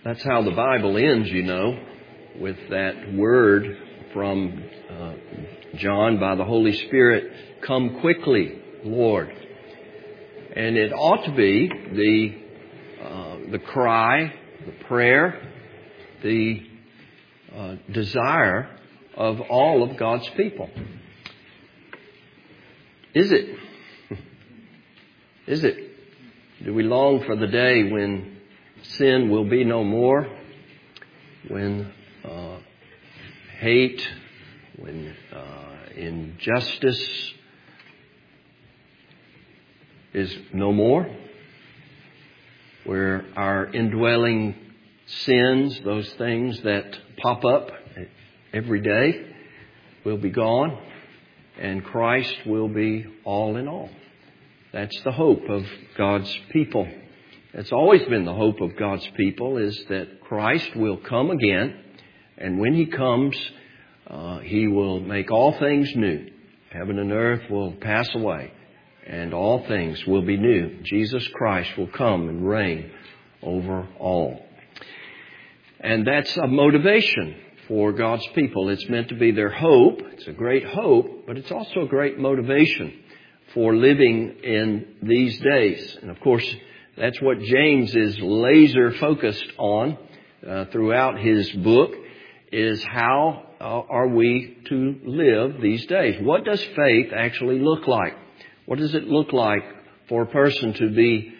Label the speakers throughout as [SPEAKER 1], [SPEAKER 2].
[SPEAKER 1] That's how the Bible ends, with that word from John by the Holy Spirit, "Come quickly, Lord." And it ought to be the cry, the prayer, the desire of all of God's people. Is it? Is it? Do we long for the day when sin will be no more, when hate, when injustice is no more, where our indwelling sins, those things that pop up every day, will be gone, and Christ will be all in all? That's the hope of God's people. It's always been the hope of God's people, is that Christ will come again, and when He comes, He will make all things new. Heaven and earth will pass away, and all things will be new. Jesus Christ will come and reign over all. And that's a motivation for God's people. It's meant to be their hope. It's a great hope, but it's also a great motivation for living in these days. And of course, that's what James is laser focused on throughout his book, is how are we to live these days? What does faith actually look like? What does it look like for a person to be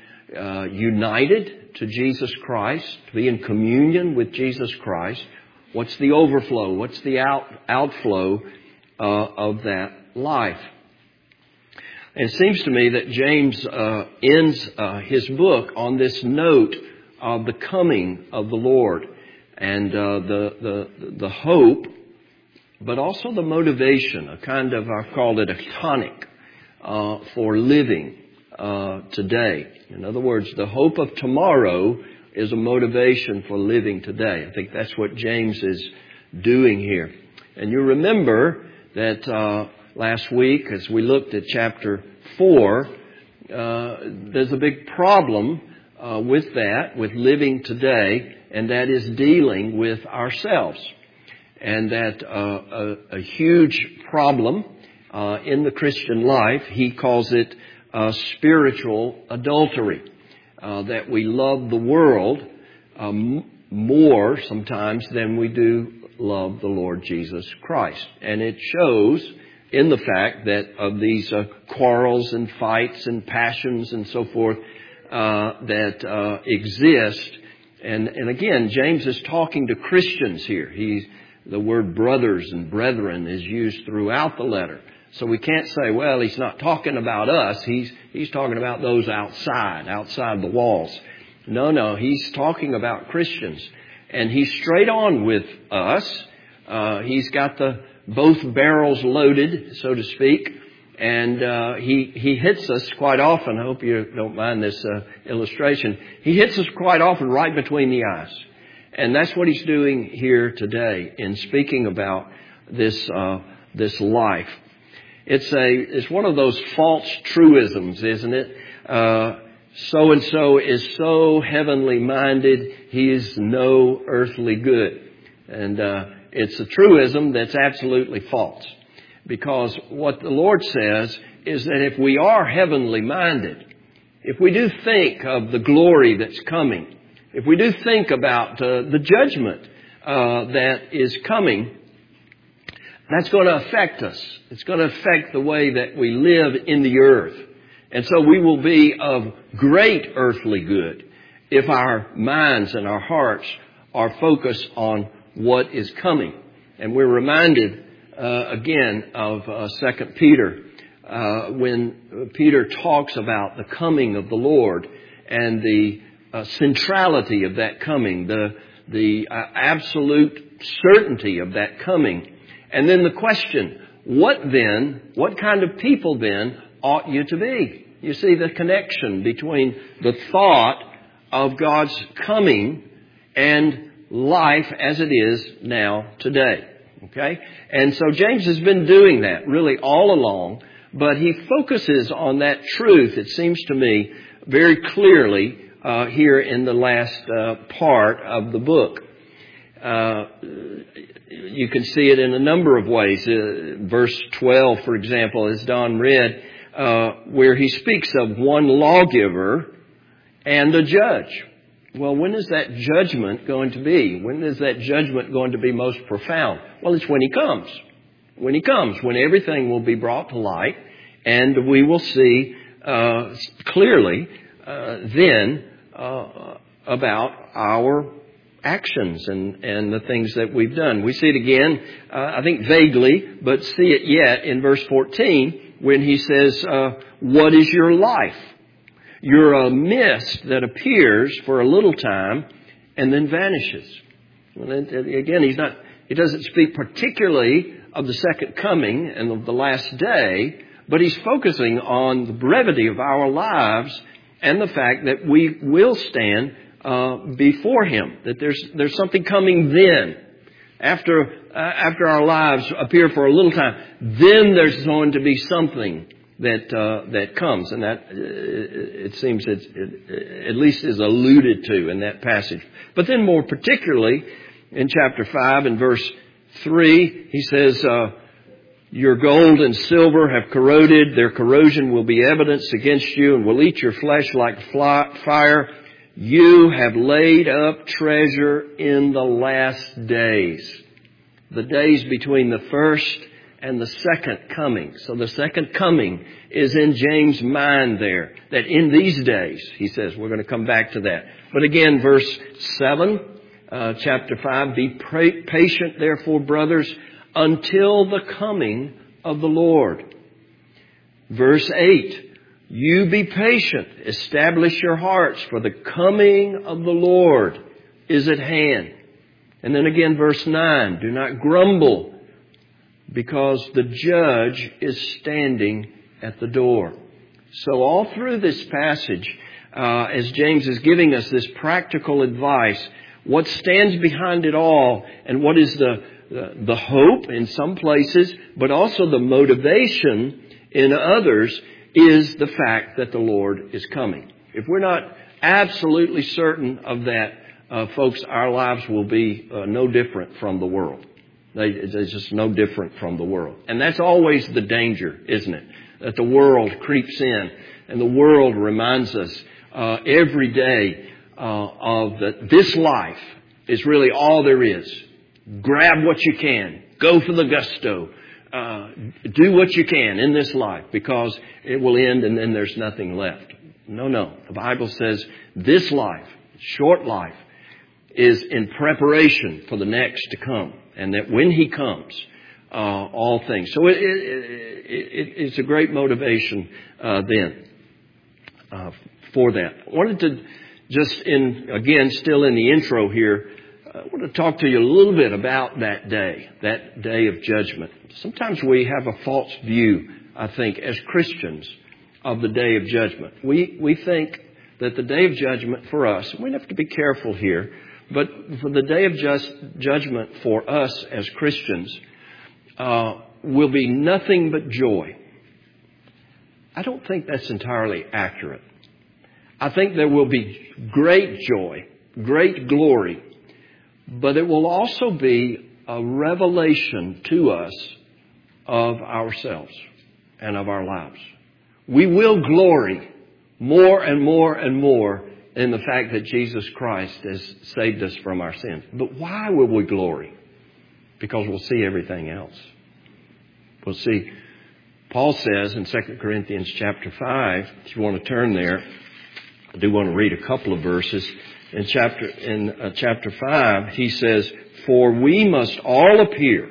[SPEAKER 1] united to Jesus Christ, to be in communion with Jesus Christ? What's the overflow? What's the outflow of that life? And it seems to me that James ends his book on this note of the coming of the Lord and the hope, but also the motivation, a kind of, I've called it a tonic for living today. In other words, the hope of tomorrow is a motivation for living today. I think that's what James is doing here. And you remember that last week, as we looked at chapter 4, there's a big problem with living today, and that is dealing with ourselves. And that a huge problem in the Christian life, he calls it spiritual adultery. That we love the world more sometimes than we do love the Lord Jesus Christ. And it shows in the fact that of these quarrels and fights and passions and so forth that exist. And again, James is talking to Christians here. The word brothers and brethren is used throughout the letter. So we can't say, well, he's not talking about us. He's talking about those outside the walls. No, he's talking about Christians. And he's straight on with us. He's got both barrels loaded, so to speak. And he hits us quite often. I hope you don't mind this illustration. He hits us quite often right between the eyes. And that's what he's doing here today in speaking about this life. It's one of those false truisms, isn't it? So-and-so is so heavenly minded, he is no earthly good. And it's a truism that's absolutely false. Because what the Lord says is that if we are heavenly minded, if we do think of the glory that's coming, if we do think about the judgment that is coming, that's going to affect us. It's going to affect the way that we live in the earth. And so we will be of great earthly good if our minds and our hearts are focused on what is coming. And we're reminded again of 2 Peter when Peter talks about the coming of the Lord and the centrality of that coming, the absolute certainty of that coming. And then the question, what kind of people then ought you to be? You see the connection between the thought of God's coming and life as it is now today. Okay? And so James has been doing that really all along, but he focuses on that truth, it seems to me, very clearly here in the last part of the book. You can see it in a number of ways. Verse 12, for example, as Don read, where he speaks of one lawgiver and a judge. Well, when is that judgment going to be? When is that judgment going to be most profound? Well, it's when he comes. When he comes, when everything will be brought to light, and we will see clearly then about our actions and the things that we've done. We see it again, I think vaguely, but see it yet in verse 14 when he says, what is your life? You're a mist that appears for a little time and then vanishes. Well, again, he doesn't speak particularly of the second coming and of the last day, but he's focusing on the brevity of our lives and the fact that we will stand before Him, that there's something coming then. After our lives appear for a little time, then there's going to be something that comes, and that it seems it at least is alluded to in that passage. But then more particularly in chapter 5 and verse 3, he says, your gold and silver have corroded. Their corrosion will be evidence against you and will eat your flesh like fire. You have laid up treasure in the last days. The days between the first and the second coming. So the second coming is in James' mind there. That in these days, he says, we're going to come back to that. But again, verse 7, chapter 5, be patient, therefore, brothers, until the coming of the Lord. Verse 8, you be patient, establish your hearts, for the coming of the Lord is at hand. And then again, verse 9, do not grumble, because the judge is standing at the door. So all through this passage, as James is giving us this practical advice, what stands behind it all and what is the hope in some places, but also the motivation in others, is the fact that the Lord is coming. If we're not absolutely certain of that, folks, our lives will be no different from the world. It's just no different from the world. And that's always the danger, isn't it? That the world creeps in and the world reminds us every day of that this life is really all there is. Grab what you can. Go for the gusto. Do what you can in this life because it will end and then there's nothing left. No. The Bible says this life, short life, is in preparation for the next to come. And that when He comes, all things. So it's a great motivation then for that. I wanted to just still in the intro here, I want to talk to you a little bit about that day of judgment. Sometimes we have a false view, I think, as Christians of the day of judgment. We think that the day of judgment for us, we have to be careful here, but for the day of judgment for us as Christians will be nothing but joy. I don't think that's entirely accurate. I think there will be great joy, great glory, but it will also be a revelation to us of ourselves and of our lives. We will glory more and more and more in the fact that Jesus Christ has saved us from our sins. But why will we glory? Because we'll see everything else. We'll see. Paul says in 2 Corinthians chapter 5, if you want to turn there, I do want to read a couple of verses. In chapter 5, he says, for we must all appear,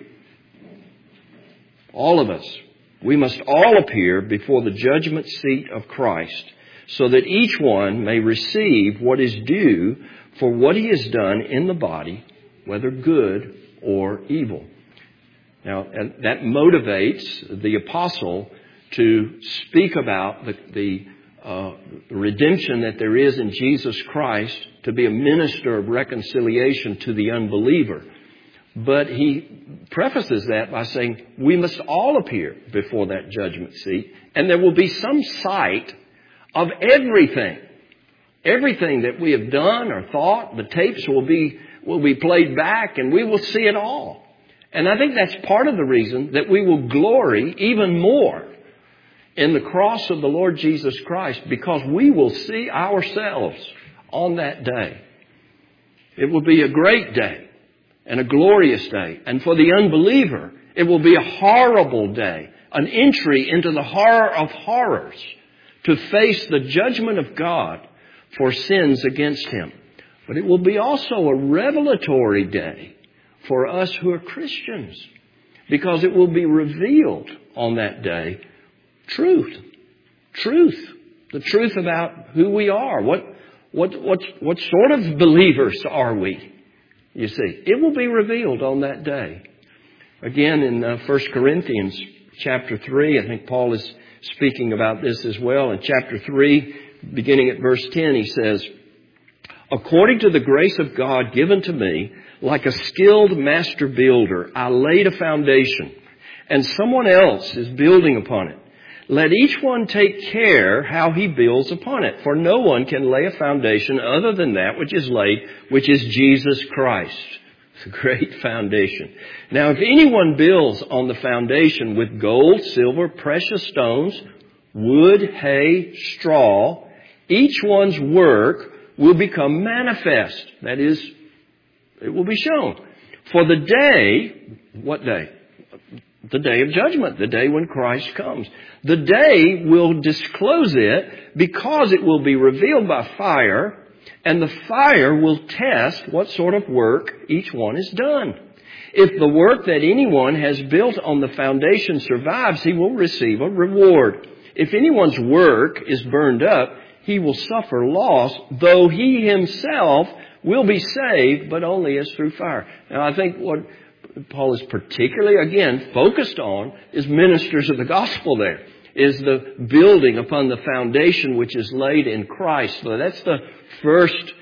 [SPEAKER 1] all of us, we must all appear before the judgment seat of Christ, so that each one may receive what is due for what he has done in the body, whether good or evil. Now, that motivates the apostle to speak about the redemption that there is in Jesus Christ, to be a minister of reconciliation to the unbeliever. But he prefaces that by saying, we must all appear before that judgment seat, and there will be some sight of everything Everything that we have done or thought, the tapes will be played back, and we will see it all. And I think that's part of the reason that we will glory even more in the cross of the Lord Jesus Christ, because we will see ourselves on that day. It will be a great day and a glorious day. And for the unbeliever, it will be a horrible day, an entry into the horror of horrors, to face the judgment of God for sins against Him. But it will be also a revelatory day for us who are Christians, because it will be revealed on that day truth, the truth about who we are. What sort of believers are we? You see, it will be revealed on that day. Again, in 1 Corinthians chapter 3, I think Paul is speaking about this as well. In chapter 3, beginning at verse 10, he says, "According to the grace of God given to me, like a skilled master builder, I laid a foundation, and someone else is building upon it. Let each one take care how he builds upon it. For no one can lay a foundation other than that which is laid, which is Jesus Christ." It's a great foundation. "Now, if anyone builds on the foundation with gold, silver, precious stones, wood, hay, straw, each one's work will become manifest." That is, it will be shown. "For the day," what day? The day of judgment, the day when Christ comes. "The day will disclose it, because it will be revealed by fire, and the fire will test what sort of work each one has done. If the work that anyone has built on the foundation survives, he will receive a reward. If anyone's work is burned up, he will suffer loss, though he himself will be saved, but only as through fire." Now, I think what Paul is particularly, again, focused on is ministers of the gospel there, is the building upon the foundation which is laid in Christ. So that's the first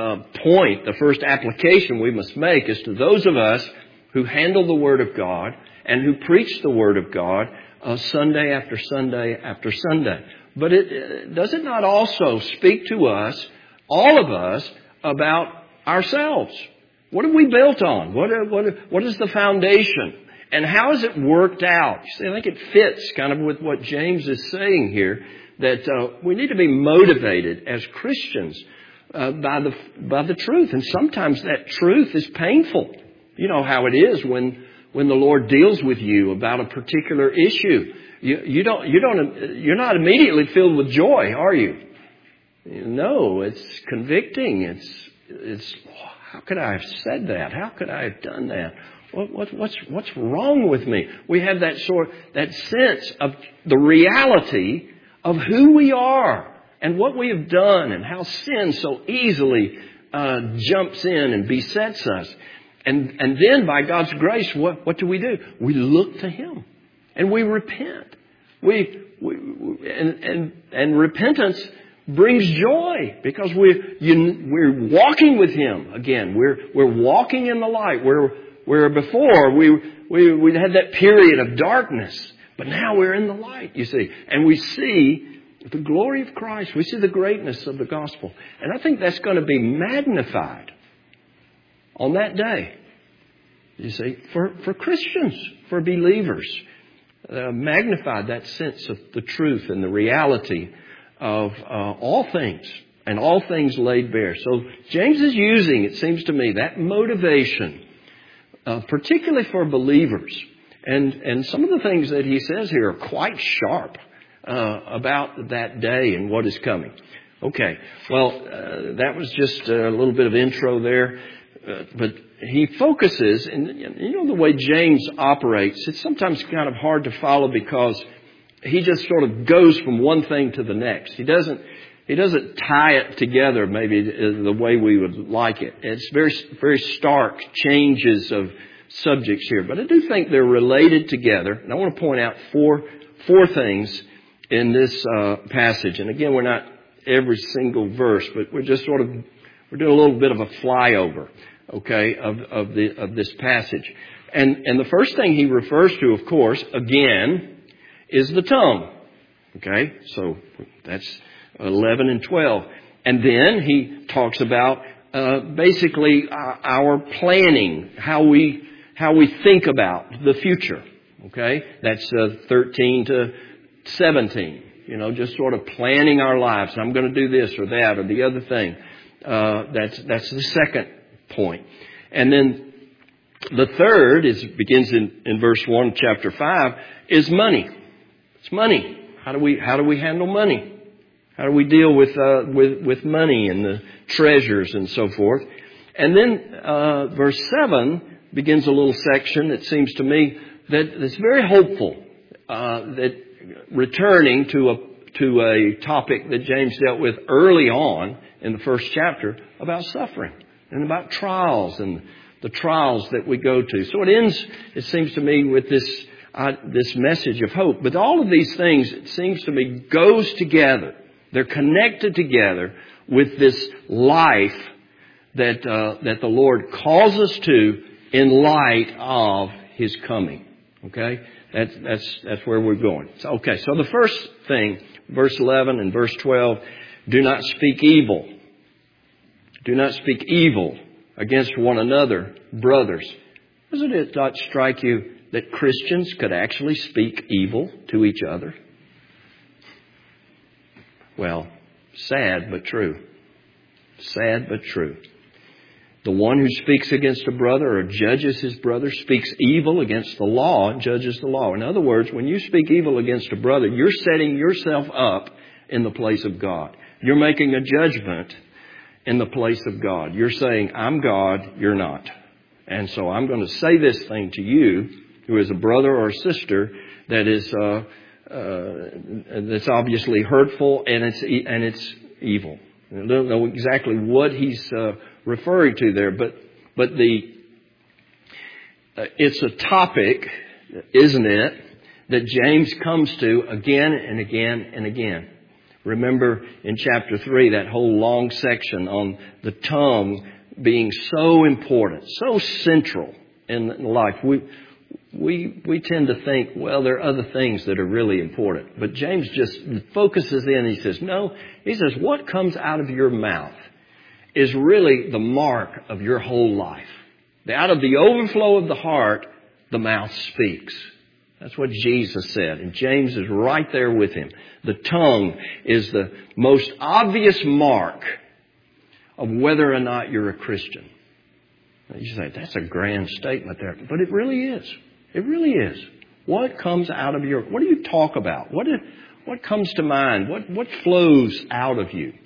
[SPEAKER 1] point, the first application we must make, is to those of us who handle the Word of God and who preach the Word of God Sunday after Sunday after Sunday. But does it not also speak to us, all of us, about ourselves? What have we built on? What is the foundation? And how has it worked out? You see, I think it fits kind of with what James is saying here, that we need to be motivated as Christians by the truth. And sometimes that truth is painful. You know how it is when the Lord deals with you about a particular issue. You're not immediately filled with joy, are you? No, it's convicting. It's how could I have said that? How could I have done that? What's wrong with me? We have that sense of the reality of who we are and what we have done, and how sin so easily jumps in and besets us. And then by God's grace, what do? We look to Him and we repent. And repentance brings joy, because we're walking with Him again. We're walking in the light. Where before we had that period of darkness, but now we're in the light, you see. And we see the glory of Christ. We see the greatness of the gospel. And I think that's going to be magnified on that day, you see, for Christians, for believers. Magnified that sense of the truth and the reality of all things, and all things laid bare. So James is using, it seems to me, that motivation, particularly for believers. And some of the things that he says here are quite sharp about that day and what is coming. Okay, well, that was just a little bit of intro there. But he focuses, and you know the way James operates, it's sometimes kind of hard to follow, because he just sort of goes from one thing to the next. He doesn't tie it together maybe the way we would like it. It's very, very stark changes of subjects here. But I do think they're related together. And I want to point out four things in this passage. And again, we're not every single verse, but we're just we're doing a little bit of a flyover, okay, of this passage. And the first thing he refers to, of course, again, is the tongue. Okay, so that's 11 and 12. And then he talks about basically our planning, how we think about the future. Okay, that's 13 to 17. Just sort of planning our lives. I'm going to do this or that or the other thing. That's the second point. And then the third begins in verse 1 of chapter 5 is money. It's money. How do we handle money? How do we deal with money and the treasures and so forth? And then verse 7 begins a little section that seems to me that's very hopeful, that returning to a topic that James dealt with early on in the first chapter about suffering and about trials and the trials that we go to. So it ends, it seems to me, with this message of hope. But all of these things, it seems to me, goes together. They're connected together with this life that the Lord calls us to in light of His coming. Okay? That's where we're going. So the first thing, verse 11 and verse 12, do not speak evil. Do not speak evil against one another, brothers. Doesn't it not strike you that Christians could actually speak evil to each other? Well, sad but true. Sad but true. The one who speaks against a brother or judges his brother speaks evil against the law and judges the law. In other words, when you speak evil against a brother, you're setting yourself up in the place of God. You're making a judgment in the place of God. You're saying, I'm God, you're not. And so I'm going to say this thing to you, who is a brother or a sister, that is that's obviously hurtful and it's evil. I don't know exactly what he's referring to there, but it's a topic, isn't it, that James comes to again and again and again. Remember in chapter 3, that whole long section on the tongue being so important, so central in life. We tend to think, well, there are other things that are really important. But James just focuses in. He says, no. He says, what comes out of your mouth is really the mark of your whole life. Out of the overflow of the heart, the mouth speaks. That's what Jesus said. And James is right there with him. The tongue is the most obvious mark of whether or not you're a Christian. You say, that's a grand statement there. But it really is. It really is. What comes out of what do you talk about? What comes to mind? What flows out of you?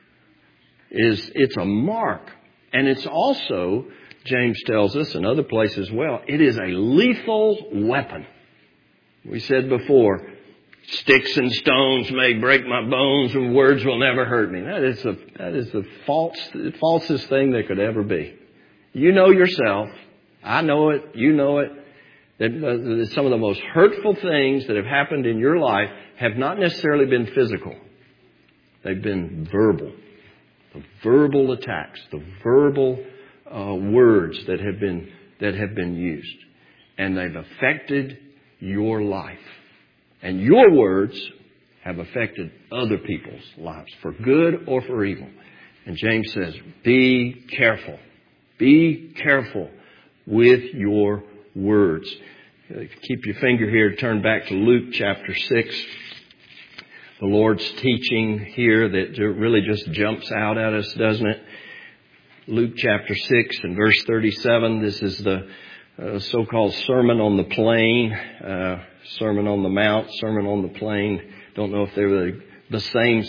[SPEAKER 1] It's a mark. And it's also, James tells us in other places as well, it is a lethal weapon. We said before, sticks and stones may break my bones and words will never hurt me. That is the falsest thing that could ever be. You know yourself. I know it. You know it. That some of the most hurtful things that have happened in your life have not necessarily been physical. They've been verbal. The verbal attacks, the verbal words that have been used. And they've affected your life. And your words have affected other people's lives, for good or for evil. And James says, be careful. Be careful with your words. Keep your finger here, turn back to Luke chapter 6. The Lord's teaching here that really just jumps out at us, doesn't it? Luke chapter 6 and verse 37. This is the so-called Sermon on the Plain, Sermon on the Mount, Sermon on the Plain. Don't know if they were the same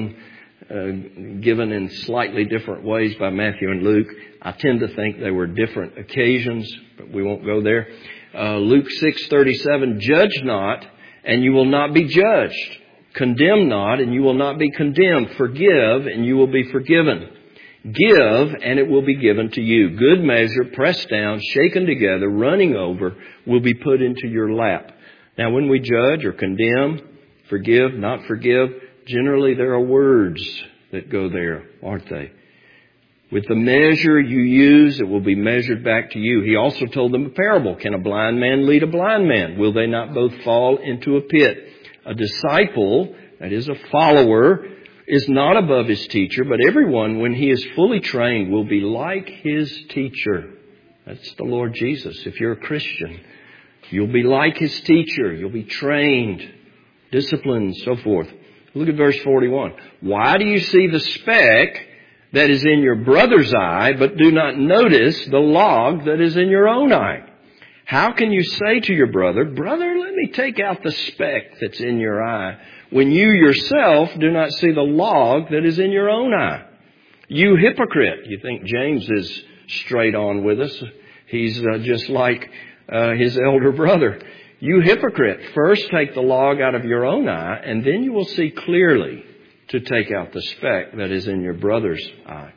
[SPEAKER 1] sermon given in slightly different ways by Matthew and Luke. I tend to think they were different occasions, but we won't go there. Luke 6:37, judge not, and you will not be judged. Condemn not, and you will not be condemned. Forgive, and you will be forgiven. Give, and it will be given to you. Good measure, pressed down, shaken together, running over, will be put into your lap. Now, when we judge or condemn, forgive, not forgive, generally there are words that go there, aren't they? With the measure you use, it will be measured back to you. He also told them a parable. Can a blind man lead a blind man? Will they not both fall into a pit? A disciple, that is a follower, is not above his teacher, but everyone, when he is fully trained, will be like his teacher. That's the Lord Jesus. If you're a Christian, you'll be like his teacher. You'll be trained, disciplined, so forth. Look at verse 41. Why do you see the speck that is in your brother's eye, but do not notice the log that is in your own eye? How can you say to your brother, brother, let me take out the speck that's in your eye, when you yourself do not see the log that is in your own eye? You hypocrite. You think James is straight on with us. He's just like his elder brother. You hypocrite. First take the log out of your own eye, and then you will see clearly to take out the speck that is in your brother's eye.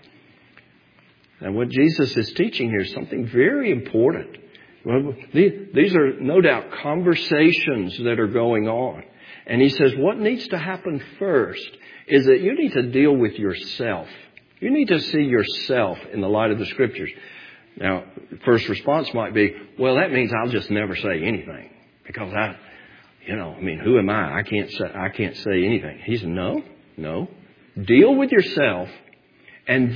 [SPEAKER 1] And what Jesus is teaching here is something very important. Well, these are no doubt conversations that are going on. And he says what needs to happen first is that you need to deal with yourself. You need to see yourself in the light of the Scriptures. Now, first response might be, well, that means I'll just never say anything. Because who am I? I can't say anything. He said, no. Deal with yourself. And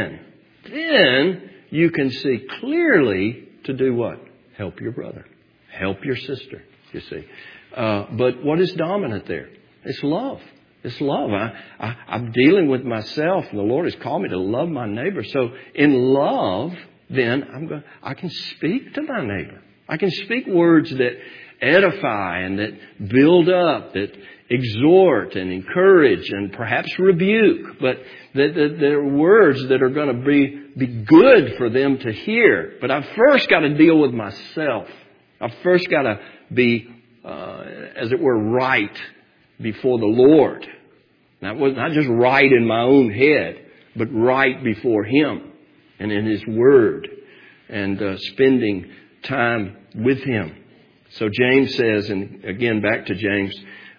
[SPEAKER 1] then you can see clearly to do what? Help your brother. Help your sister, you see. But what is dominant there? It's love. It's love. I'm dealing with myself, and the Lord has called me to love my neighbor. So in love, then I can speak to my neighbor. I can speak words that edify and that build up, that exhort and encourage and perhaps rebuke, but that they're words that are going to be good for them to hear. But I've first got to deal with myself. I've first got to be, as it were, right before the Lord. Not just right in my own head, but right before Him and in His Word, and spending time with Him. So James says, and again back to James,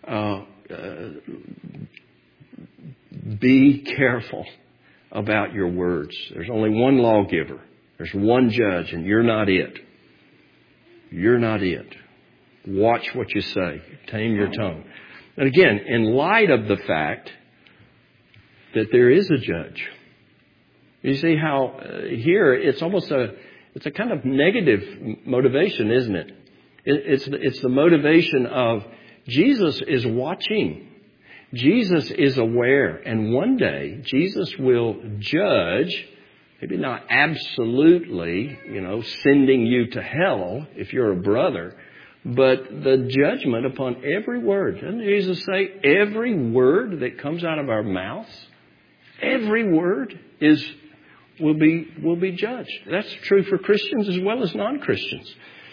[SPEAKER 1] be careful about your words. There's only one lawgiver. There's one judge, and you're not it. You're not it. Watch what you say. Tame your tongue. And again, in light of the fact that there is a judge, you see how here it's almost it's a kind of negative motivation, isn't it? It's the motivation of Jesus is watching. Jesus is aware. And one day Jesus will judge, maybe not absolutely, sending you to hell if you're a brother, but the judgment upon every word. Doesn't Jesus say every word that comes out of our mouths, every word will be judged? That's true for Christians as well as non-Christians.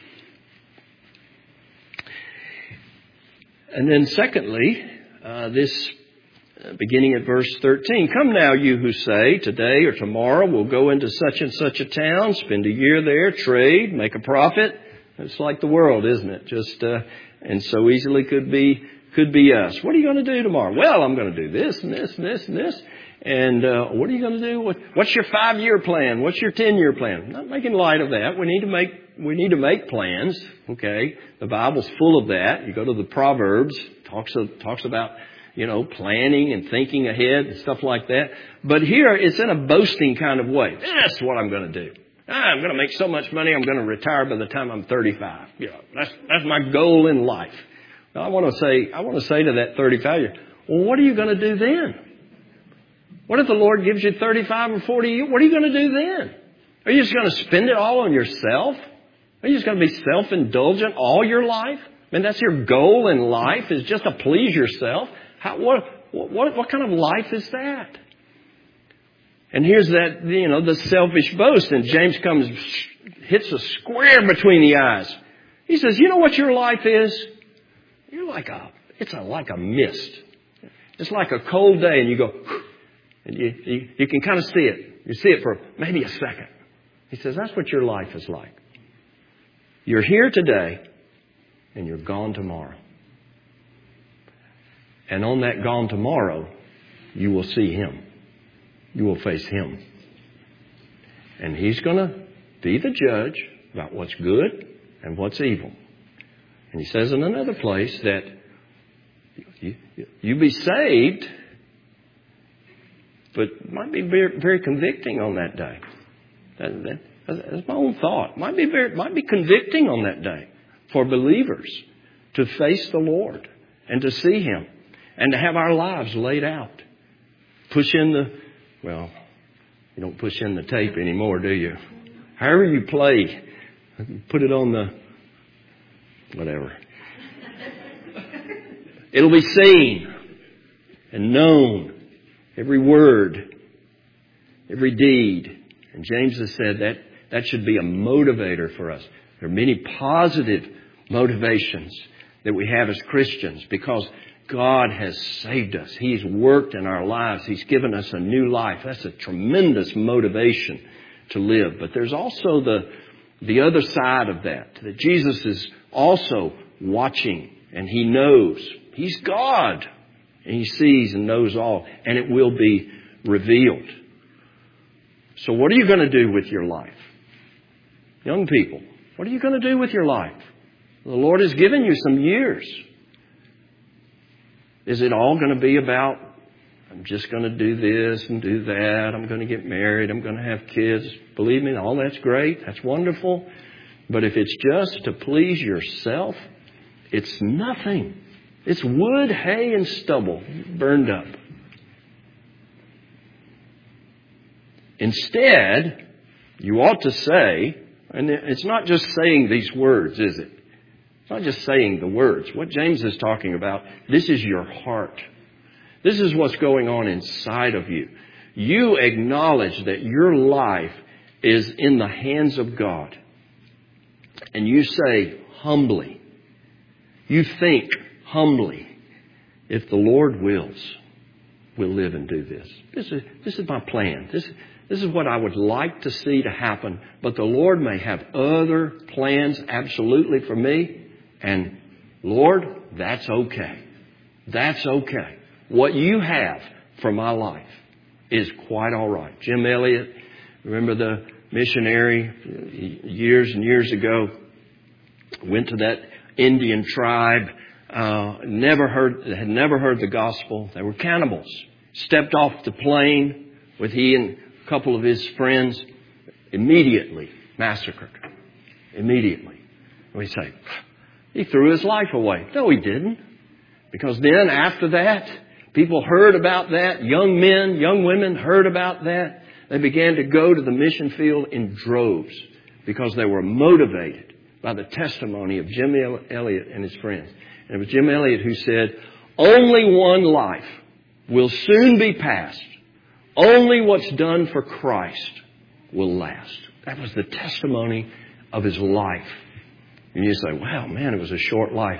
[SPEAKER 1] And then secondly, this beginning at verse 13, come now you who say today or tomorrow we'll go into such and such a town, spend a year there, trade, make a profit. It's like the world, isn't it? Just and so easily could be us. What are you going to do tomorrow? Well, I'm going to do this and this and this and this. And what are you going to do? What's your 5-year plan? What's your 10-year plan? I'm not making light of that. We need to make plans. Okay, the Bible's full of that. You go to the Proverbs, talks about planning and thinking ahead and stuff like that. But here it's in a boasting kind of way. That's what I'm going to do. I'm going to make so much money. I'm going to retire by the time I'm 35. That's my goal in life. Now, I want to say to that 35-year, well, what are you going to do then? What if the Lord gives you 35 or 40 years? What are you going to do then? Are you just going to spend it all on yourself? Are you just going to be self-indulgent all your life? I mean, that's your goal in life, is just to please yourself. What kind of life is that? And here's that, the selfish boast. And James hits a square between the eyes. He says, you know what your life is? You're like a mist. It's like a cold day, and you go, and you can kind of see it. You see it for maybe a second. He says, that's what your life is like. You're here today, and you're gone tomorrow. And on that gone tomorrow, you will see Him. You will face Him. And He's going to be the judge about what's good and what's evil. And He says in another place that you be saved, but it might be very, very convicting on that day. That's my own thought. Might be convicting on that day for believers to face the Lord and to see Him and to have our lives laid out. You don't push in the tape anymore, do you? However you play, put it on the whatever. It'll be seen and known. Every word, every deed. And James has said that should be a motivator for us. There are many positive motivations that we have as Christians because God has saved us. He's worked in our lives. He's given us a new life. That's a tremendous motivation to live. But there's also the other side of that Jesus is also watching and He knows. He's God. And He sees and knows all. And it will be revealed. So what are you going to do with your life? Young people, what are you going to do with your life? The Lord has given you some years. Is it all going to be about, I'm just going to do this and do that. I'm going to get married. I'm going to have kids. Believe me, all that's great. That's wonderful. But if it's just to please yourself, it's nothing. It's wood, hay, and stubble burned up. Instead, you ought to say, and it's not just saying these words, is it? It's not just saying the words. What James is talking about, this is your heart. This is what's going on inside of you. You acknowledge that your life is in the hands of God. And you say humbly, you think humbly, if the Lord wills, we'll live and do this. This is my plan. This is what I would like to see to happen. But the Lord may have other plans absolutely for me. And Lord, that's okay. That's okay. What you have for my life is quite all right. Jim Elliot, remember the missionary years and years ago, went to that Indian tribe, had never heard the gospel. They were cannibals. Stepped off the plane with he and a couple of his friends, immediately massacred. Immediately. We say, he threw his life away. No, he didn't. Because then after that, people heard about that. Young men, young women heard about that. They began to go to the mission field in droves because they were motivated by the testimony of Jim Elliot and his friends. And it was Jim Elliot who said, only one life will soon be passed. Only what's done for Christ will last. That was the testimony of his life. And you say, wow, man, it was a short life.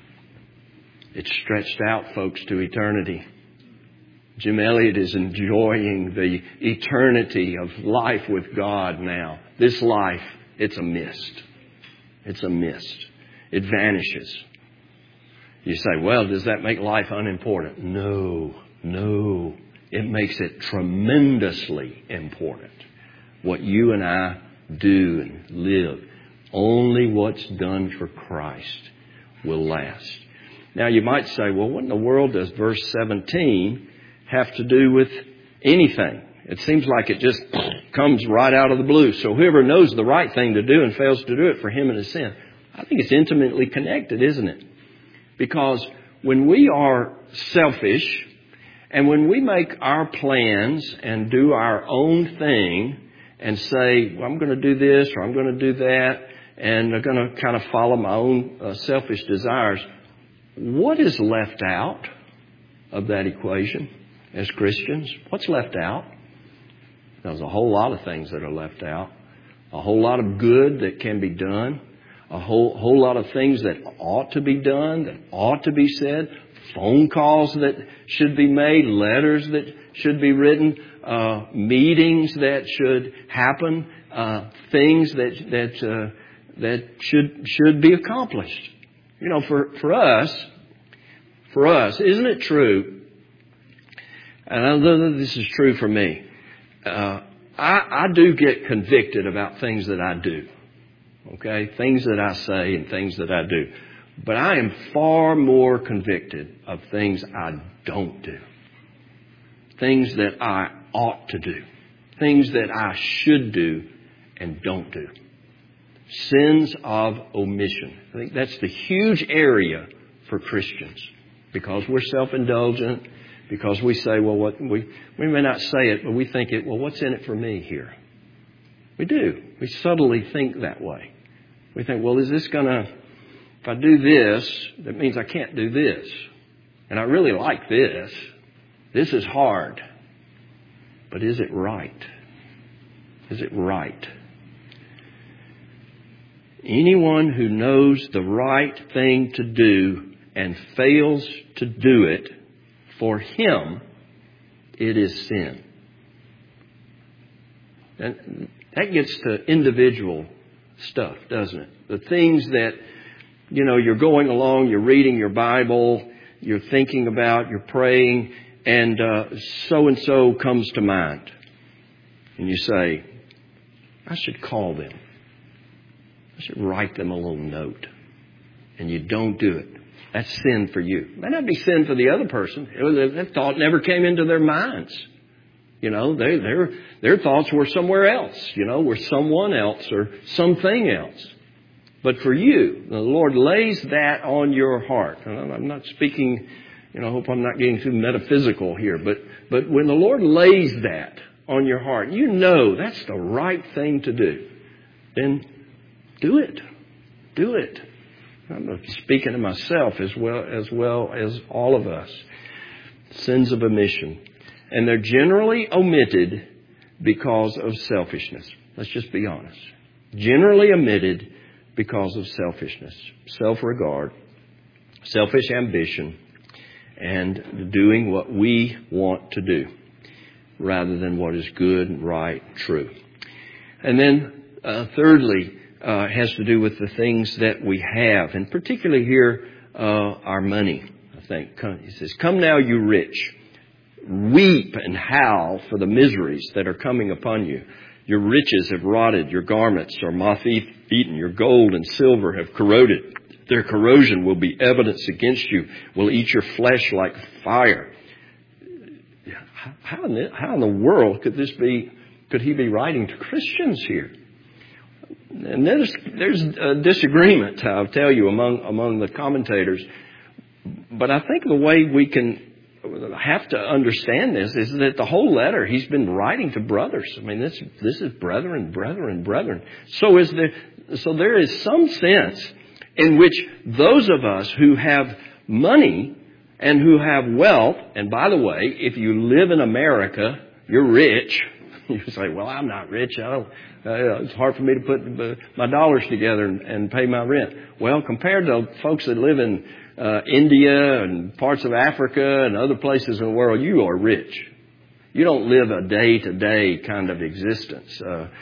[SPEAKER 1] It's stretched out, folks, to eternity. Jim Elliot is enjoying the eternity of life with God now. This life, it's a mist. It's a mist. It vanishes. You say, well, does that make life unimportant? No. It makes it tremendously important. What you and I do and live. Only what's done for Christ will last. Now you might say, well, what in the world does verse 17 have to do with anything? It seems like it just comes right out of the blue. So whoever knows the right thing to do and fails to do it, for him it is sin. I think it's intimately connected, isn't it? Because when we are selfish and when we make our plans and do our own thing and say, well, I'm going to do this or I'm going to do that, and I'm going to kind of follow my own selfish desires, what is left out of that equation as Christians? What's left out? There's a whole lot of things that are left out. A whole lot of good that can be done. A whole lot of things that ought to be done, that ought to be said. Phone calls that should be made. Letters that should be written. Meetings that should happen. Things that should be accomplished. You know, for us, isn't it true? And I know this is true for me. I do get convicted about things that I do. Okay? Things that I say and things that I do. But I am far more convicted of things I don't do. things that I ought to do, things that I should do and don't do. Sins of omission. I think that's the huge area for Christians, because we're self-indulgent, because we say, well, we may not say it, but we think it, well, what's in it for me here? We do. We subtly think that way. We think, well, is this going to, if I do this, that means I can't do this. And I really like this. This is hard. But is it right? Is it right? Anyone who knows the right thing to do and fails to do it, for him, it is sin. And that gets to individual stuff, doesn't it? The things that, you're going along, you're reading your Bible, you're thinking about, you're praying, and so-and-so comes to mind. And you say, I should call them. I should write them a little note. And you don't do it. That's sin for you. It may not be sin for the other person. That thought never came into their minds. Their thoughts were somewhere else. Were someone else or something else. But for you, the Lord lays that on your heart. And I'm not speaking, I hope I'm not getting too metaphysical here. But when the Lord lays that on your heart, that's the right thing to do. Then do it. Do it. I'm speaking to myself as well as all of us. Sins of omission. And they're generally omitted because of selfishness. Let's just be honest. Generally omitted because of selfishness, self-regard, selfish ambition, and doing what we want to do rather than what is good, right, true. And then thirdly, has to do with the things that we have, and particularly here, our money, I think. He says, come now, you rich. Weep and howl for the miseries that are coming upon you. Your riches have rotted. Your garments are moth-eaten. Your gold and silver have corroded. Their corrosion will be evidence against you, will eat your flesh like fire. How in the world could he be writing to Christians here? And there's a disagreement, I'll tell you, among the commentators. But I think the way we can have to understand this is that the whole letter he's been writing to brothers. I mean, this is brethren. So there is some sense in which those of us who have money and who have wealth, and by the way, if you live in America, you're rich. You say, well, I'm not rich. It's hard for me to put my dollars together and pay my rent. Well, compared to folks that live in India and parts of Africa and other places in the world, you are rich. You don't live a day-to-day kind of existence.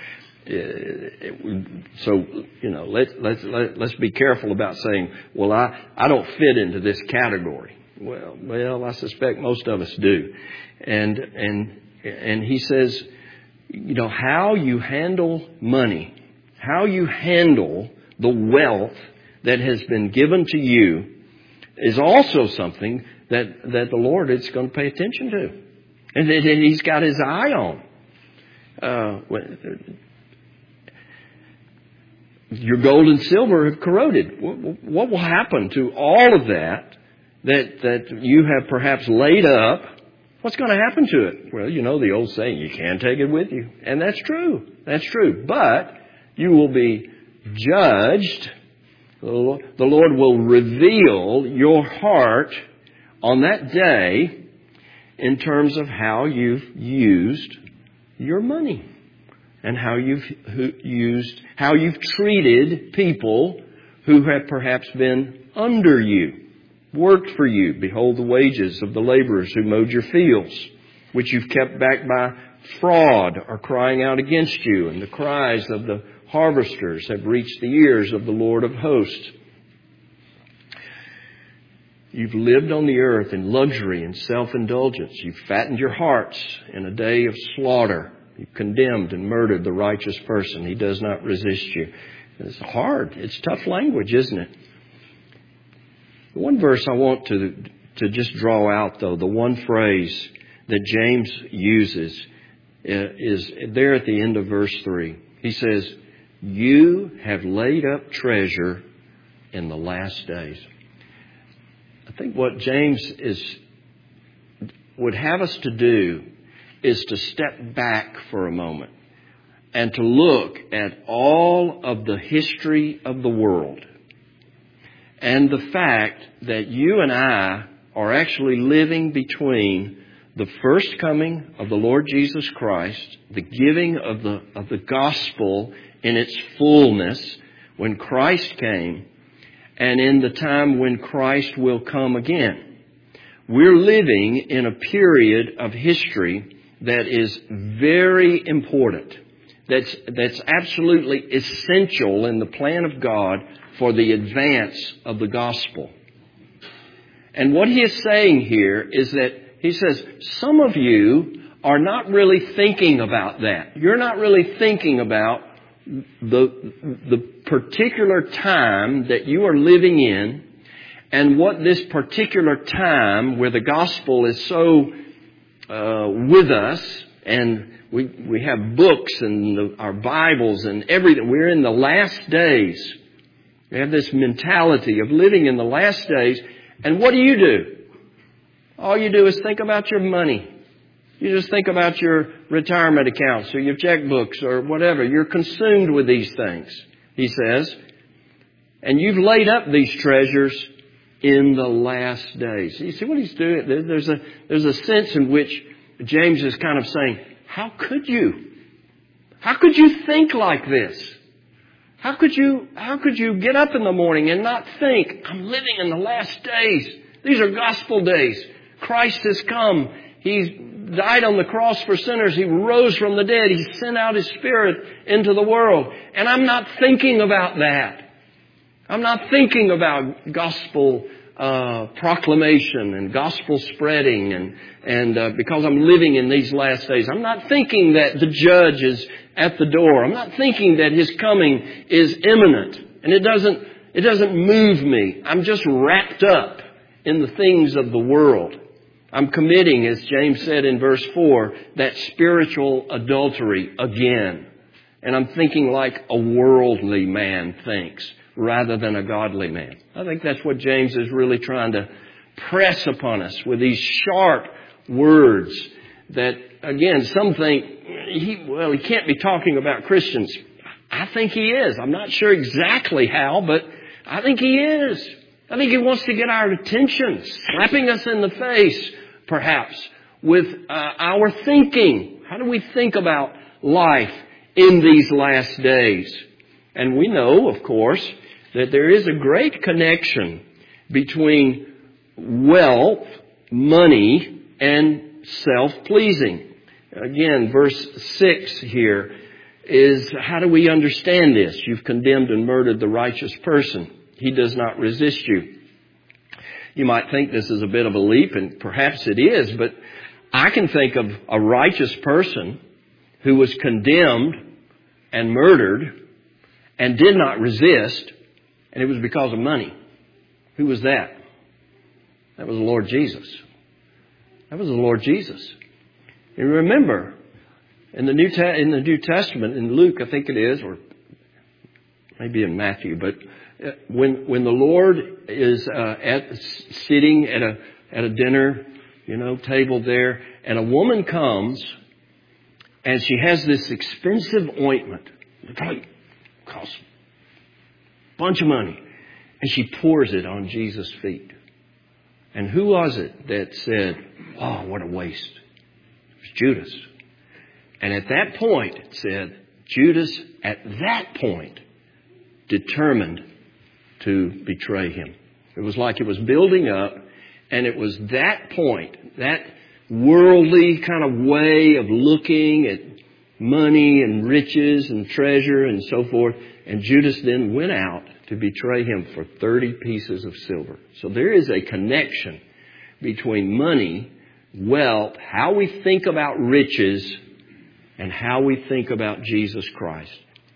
[SPEAKER 1] So let's be careful about saying, well, I don't fit into this category. Well, I suspect most of us do. And he says, how you handle money, how you handle the wealth that has been given to you is also something that the Lord is going to pay attention to. And that He's got His eye on. Your gold and silver have corroded. What will happen to all of that you have perhaps laid up? What's going to happen to it? Well, the old saying, you can't take it with you. And that's true. That's true. But you will be judged. The Lord will reveal your heart on that day in terms of how you've used your money and how you've treated people who have perhaps been under you, worked for you. Behold the wages of the laborers who mowed your fields, which you've kept back by fraud, are crying out against you, and the cries of the harvesters have reached the ears of the Lord of hosts. You've lived on the earth in luxury and self-indulgence. You've fattened your hearts in a day of slaughter. You've condemned and murdered the righteous person. He does not resist you. It's hard. It's tough language, isn't it? The one verse I want to just draw out, though, the one phrase that James uses is there at the end of verse 3. He says, you have laid up treasure in the last days. I think what James would have us to do is to step back for a moment and to look at all of the history of the world and the fact that you and I are actually living between the first coming of the Lord Jesus Christ, the giving of the gospel in its fullness when Christ came, and in the time when Christ will come again. We're living in a period of history that is very important, that's absolutely essential in the plan of God for the advance of the gospel. And what he is saying here is that he says, some of you are not really thinking about that. You're not really thinking about the particular time that you are living in and what this particular time where the gospel is so with us, and we have books and our Bibles and everything. We're in the last days. We have this mentality of living in the last days. And what do? All you do is think about your money. You just think about your retirement accounts or your checkbooks or whatever. You're consumed with these things, he says. And you've laid up these treasures in the last days. You see what he's doing? There's a sense in which James is kind of saying, how could you? How could you think like this? How could you get up in the morning and not think, I'm living in the last days. These are gospel days. Christ has come. He's died on the cross for sinners. He rose from the dead. He sent out His Spirit into the world. And I'm not thinking about that. I'm not thinking about gospel proclamation and gospel spreading and because I'm living in these last days. I'm not thinking that the judge is at the door. I'm not thinking that His coming is imminent. And it doesn't move me. I'm just wrapped up in the things of the world. I'm committing, as James said in verse 4, that spiritual adultery again. And I'm thinking like a worldly man thinks rather than a godly man. I think that's what James is really trying to press upon us with these sharp words that, again, some think, he can't be talking about Christians. I think he is. I'm not sure exactly how, but I think he is. I think he wants to get our attention, slapping us in the face, perhaps, with our thinking. How do we think about life in these last days? And we know, of course, that there is a great connection between wealth, money, and self-pleasing. Again, verse 6 here is, how do we understand this? You've condemned and murdered the righteous person. He does not resist you. You might think this is a bit of a leap, and perhaps it is, but I can think of a righteous person who was condemned and murdered and did not resist, and it was because of money. Who was that? That was the Lord Jesus. That was the Lord Jesus. And remember, in the New Testament, in Luke, I think it is, or maybe in Matthew, but when the Lord is sitting at a dinner, table there, and a woman comes and she has this expensive ointment. It probably costs a bunch of money, and she pours it on Jesus' feet. And who was it that said, "Oh, what a waste"? It was Judas. And at that point, it said, Judas, at that point, determined to betray him. It was like it was building up, and it was that point, that worldly kind of way of looking at money and riches and treasure and so forth. And Judas then went out to betray him for 30 pieces of silver. So there is a connection between money, wealth, how we think about riches, and how we think about Jesus Christ.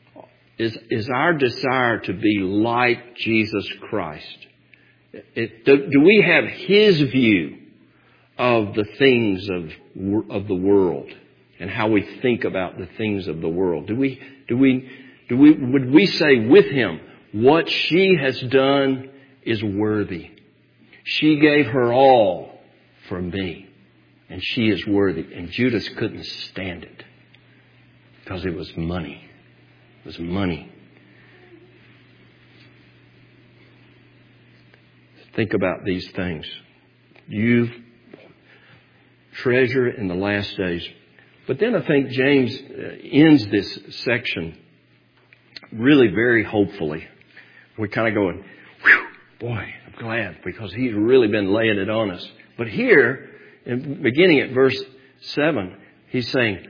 [SPEAKER 1] Is our desire to be like Jesus Christ? Do we have His view of the things of the world and how we think about the things of the world? Would we say with him, what she has done is worthy. She gave her all for me, and she is worthy. And Judas couldn't stand it because it was money. It was money. Think about these things. You treasure in the last days. But then I think James ends this section really very hopefully. We're kind of going, whew, boy, I'm glad, because he's really been laying it on us. But here, beginning at verse 7, he's saying,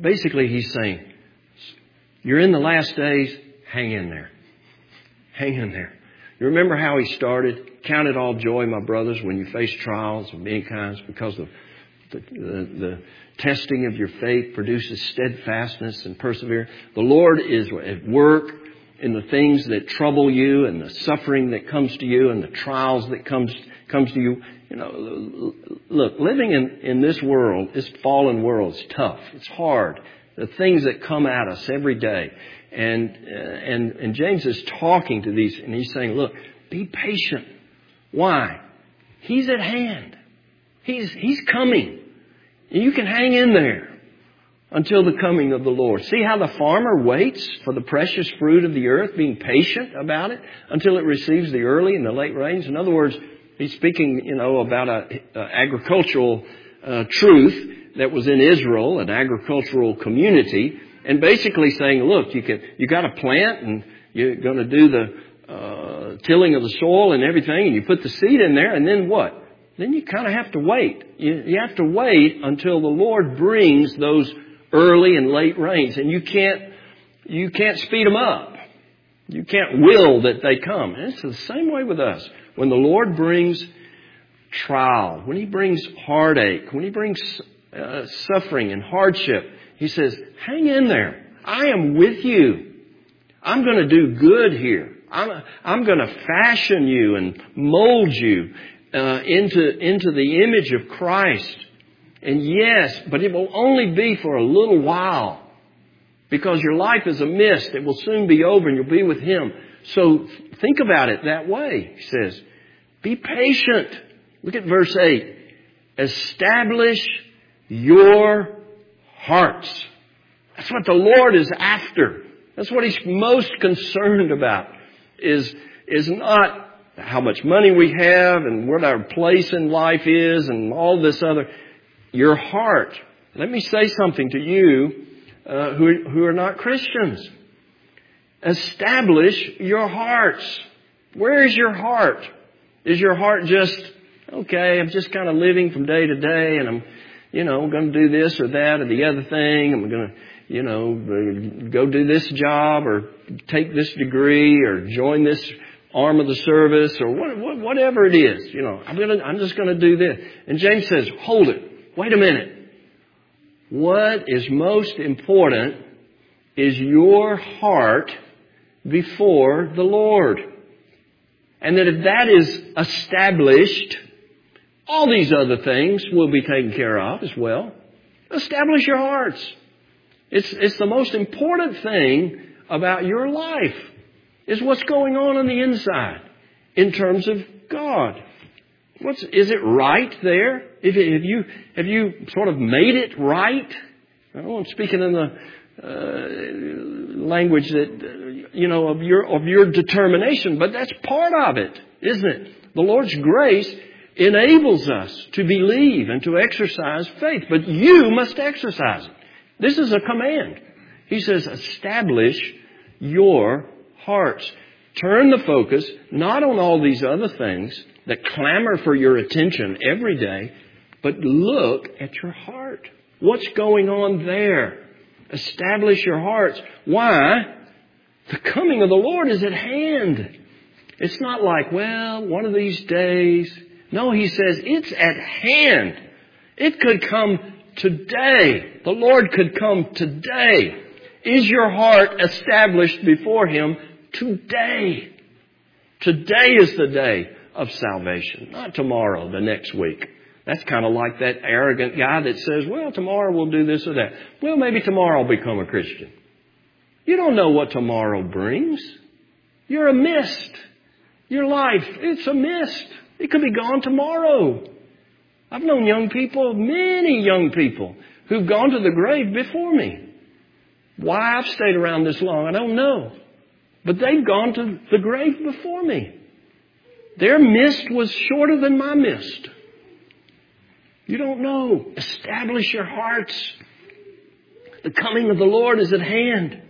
[SPEAKER 1] you're in the last days, hang in there. Hang in there. You remember how he started? Count it all joy, my brothers, when you face trials of many kinds, because of the testing of your faith produces steadfastness and perseverance. The Lord is at work in the things that trouble you and the suffering that comes to you and the trials that comes to you. You know, look, living in this world, this fallen world, is tough. It's hard. The things that come at us every day. And James is talking to these, and he's saying, look, be patient. Why? He's at hand. He's coming. You can hang in there until the coming of the Lord. See how the farmer waits for the precious fruit of the earth, being patient about it until it receives the early and the late rains. In other words, he's speaking, about a agricultural truth that was in Israel, an agricultural community, and basically saying, look, you got to plant, and you're going to do the tilling of the soil and everything, and you put the seed in there, and then what? Then you kind of have to wait. You have to wait until the Lord brings those early and late rains, and you can't speed them up. You can't will that they come. And it's the same way with us. When the Lord brings trial, when He brings heartache, when He brings suffering and hardship, He says, hang in there. I am with you. I'm going to do good here. I'm going to fashion you and mold you into the image of Christ. And yes, but it will only be for a little while, because your life is a mist. It will soon be over and you'll be with Him. So think about it that way. He says, be patient. Look at verse 8. Establish your hearts. That's what the Lord is after. That's what He's most concerned about. Is not how much money we have and what our place in life is and all this other. Your heart. Let me say something to you who are not Christians. Establish your hearts. Where is your heart? Is your heart just, okay, I'm just kind of living from day to day, and I'm, going to do this or that or the other thing. I'm going to, go do this job or take this degree or join this arm of the service or whatever it is. I'm just going to do this. And James says, hold it. Wait a minute. What is most important is your heart before the Lord. And that if that is established, all these other things will be taken care of as well. Establish your hearts. It's the most important thing about your life is what's going on the inside in terms of God. Is it right there? Have you sort of made it right? I'm speaking in the language that of your determination, but that's part of it, isn't it? The Lord's grace enables us to believe and to exercise faith, but you must exercise it. This is a command. He says, establish your hearts. Turn the focus not on all these other things that clamor for your attention every day, but look at your heart. What's going on there? Establish your hearts. Why? The coming of the Lord is at hand. It's not like, one of these days. No, He says it's at hand. It could come today. The Lord could come today. Is your heart established before Him today? Today is the day of salvation. Not tomorrow, the next week. That's kind of like that arrogant guy that says, well, tomorrow we'll do this or that. Well, maybe tomorrow I'll become a Christian. You don't know what tomorrow brings. You're a mist. Your life, it's a mist. It could be gone tomorrow. I've known young people, many young people, who've gone to the grave before me. Why I've stayed around this long, I don't know. But they've gone to the grave before me. Their mist was shorter than my mist. You don't know. Establish your hearts. The coming of the Lord is at hand.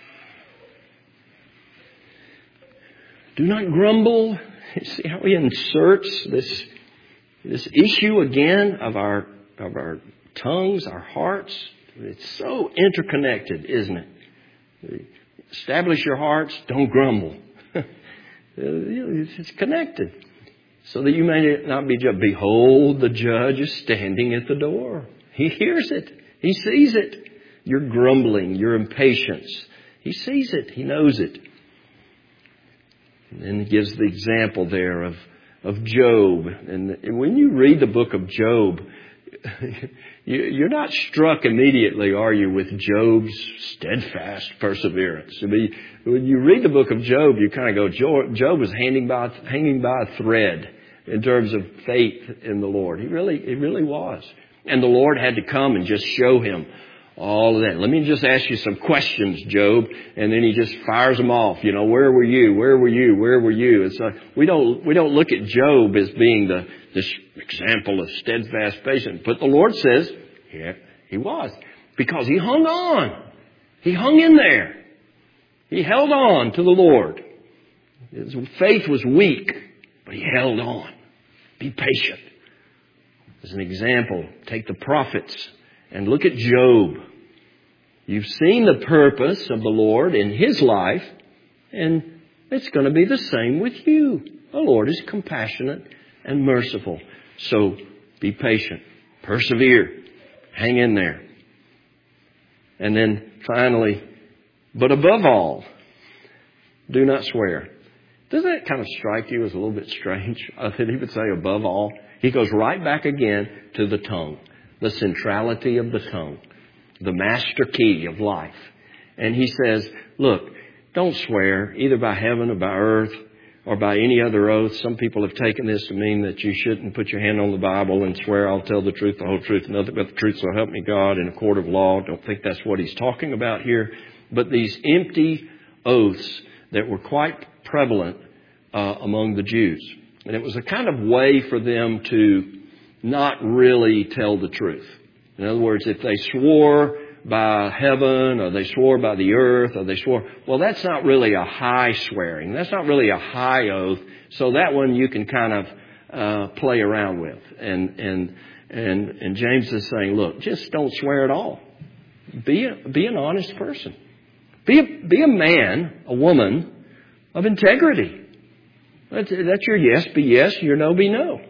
[SPEAKER 1] Do not grumble. See how he inserts this issue again of our tongues, our hearts. It's so interconnected, isn't it? Establish your hearts. Don't grumble. It's connected. So that you may not be judged. Behold, the judge is standing at the door. He hears it. He sees it. Your grumbling, your impatience. He sees it. He knows it. And then he gives the example there of Job. And when you read the book of Job, you're not struck immediately, are you, with Job's steadfast perseverance? I mean, when you read the book of Job, you kind of go, Job was hanging by a thread in terms of faith in the Lord. He really was. And the Lord had to come and just show him all of that. Let me just ask you some questions, Job. And then he just fires them off. You know, where were you? Where were you? Where were you? It's like, we don't look at Job as being this example of steadfast patience. But the Lord says, yeah, he was. Because he hung on. He hung in there. He held on to the Lord. His faith was weak, but he held on. Be patient. As an example, take the prophets and look at Job. You've seen the purpose of the Lord in his life, and it's going to be the same with you. The Lord is compassionate and merciful. So be patient. Persevere. Hang in there. And then finally, but above all, do not swear. Doesn't that kind of strike you as a little bit strange? That he would say above all. He goes right back again to the tongue. The centrality of the tongue. The master key of life. And he says, look, don't swear either by heaven or by earth or by any other oath. Some people have taken this to mean that you shouldn't put your hand on the Bible and swear, I'll tell the truth, the whole truth, nothing but the truth, so help me God, in a court of law. Don't think that's what he's talking about here. But these empty oaths that were quite prevalent among the Jews. And it was a kind of way for them to not really tell the truth. In other words, if they swore by heaven or they swore by the earth or they swore, well, that's not really a high swearing. That's not really a high oath. So that one you can kind of play around with. And James is saying, look, just don't swear at all. Be an honest person. Be a man, a woman of integrity. That's your yes be yes, your no be no.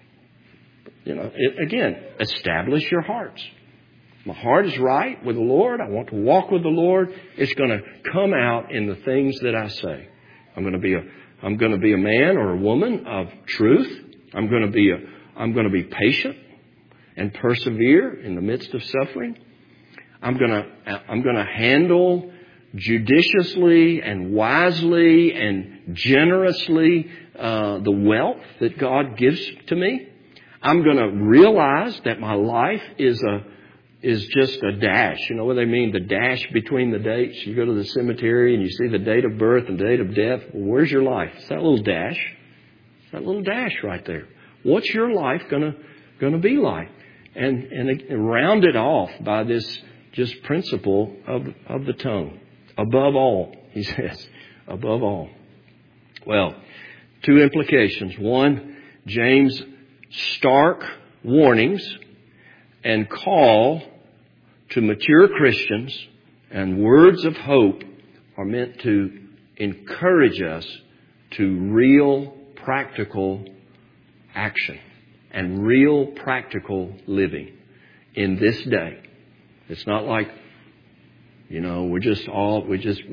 [SPEAKER 1] You know, again, establish your hearts. My heart is right with the Lord. I want to walk with the Lord. It's going to come out in the things that I say. I'm going to be a man or a woman of truth. I'm going to be patient and persevere in the midst of suffering. I'm going to handle judiciously and wisely and generously the wealth that God gives to me. I'm going to realize that my life is just a dash. You know what they mean? The dash between the dates. You go to the cemetery and you see the date of birth and date of death. Well, where's your life? It's that little dash. It's that little dash right there. What's your life going to be like? And round it off by this just principle of the tongue. Above all, he says, above all. Well, two implications. One, James' stark warnings and call to mature Christians and words of hope are meant to encourage us to real practical action and real practical living in this day. It's not like, you know, we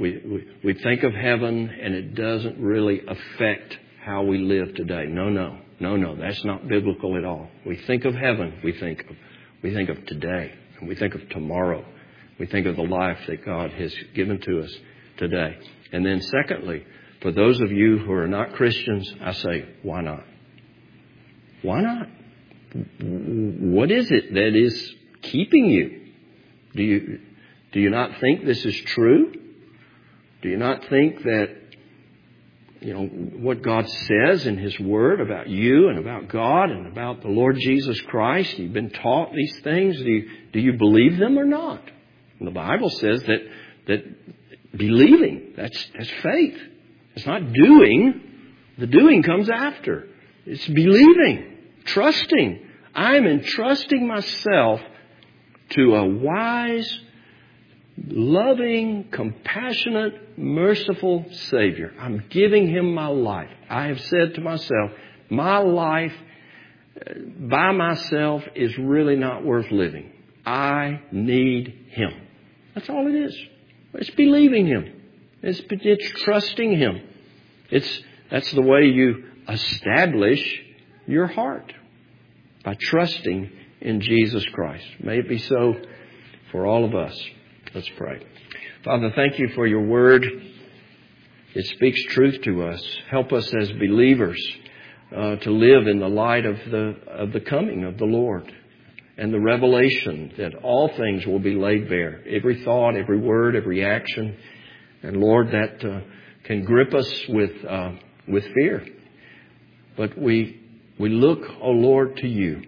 [SPEAKER 1] think of heaven and it doesn't really affect how we live today. No. No, that's not biblical at all. We think of heaven, we think of today, and we think of tomorrow. We think of the life that God has given to us today. And then secondly, for those of you who are not Christians, I say, why not? Why not? What is it that is keeping you? Do you not think this is true? Do you not think that, what God says in His Word about you and about God and about the Lord Jesus Christ, you've been taught these things? Do you believe them or not? And the Bible says that believing, that's faith. It's not doing. The doing comes after. It's believing, trusting. I'm entrusting myself to a wise, loving, compassionate, merciful Savior. I'm giving Him my life. I have said to myself, my life by myself is really not worth living. I need Him. That's all it is. It's believing Him. It's trusting Him. That's the way you establish your heart, by trusting in Jesus Christ. May it be so for all of us. Let's pray. Father, thank You for Your Word. It speaks truth to us. Help us as believers to live in the light of the coming of the Lord and the revelation that all things will be laid bare. Every thought, every word, every action. And Lord, that can grip us with fear. But we look, oh Lord, to You,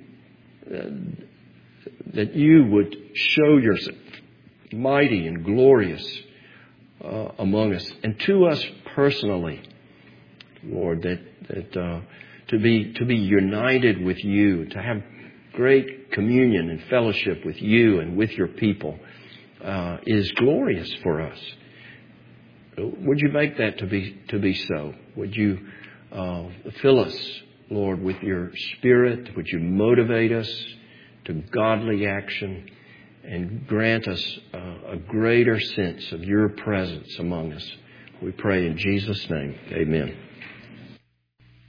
[SPEAKER 1] that You would show Yourself mighty and glorious among us, and to us personally, Lord, that to be united with You, to have great communion and fellowship with You and with Your people is glorious for us. Would You make that to be so? Would You fill us, Lord, with Your Spirit? Would You motivate us to godly action and grant us a greater sense of Your presence among us? We pray in Jesus' name. Amen.